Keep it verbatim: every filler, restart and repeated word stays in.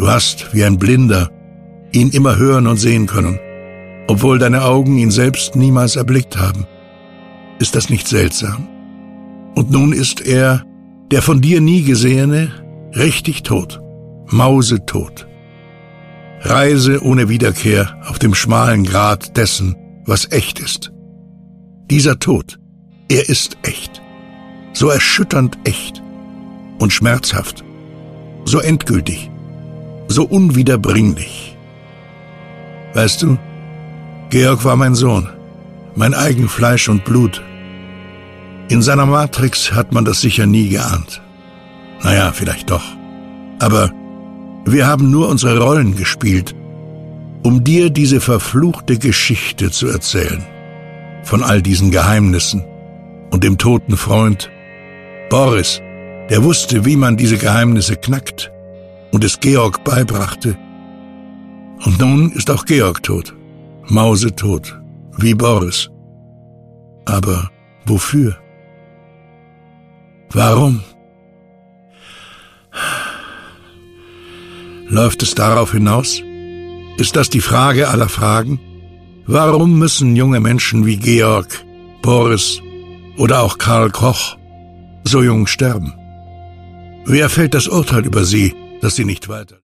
Du hast, wie ein Blinder, ihn immer hören und sehen können, obwohl deine Augen ihn selbst niemals erblickt haben. Ist das nicht seltsam? Und nun ist er, der von dir nie Gesehene, richtig tot, mausetot. Reise ohne Wiederkehr auf dem schmalen Grat dessen, was echt ist. Dieser Tod, er ist echt, so erschütternd echt und schmerzhaft, so endgültig, so unwiederbringlich. Weißt du, Georg war mein Sohn, mein eigen Fleisch und Blut. In seiner Matrix hat man das sicher nie geahnt. Naja, vielleicht doch. Aber wir haben nur unsere Rollen gespielt, um dir diese verfluchte Geschichte zu erzählen. Von all diesen Geheimnissen und dem toten Freund. Boris, der wusste, wie man diese Geheimnisse knackt und es Georg beibrachte. Und nun ist auch Georg tot, mausetot, wie Boris. Aber wofür? Warum? Läuft es darauf hinaus? Ist das die Frage aller Fragen? Warum müssen junge Menschen wie Georg, Boris oder auch Karl Koch so jung sterben? Wer fällt das Urteil über sie, dass sie nicht weiter...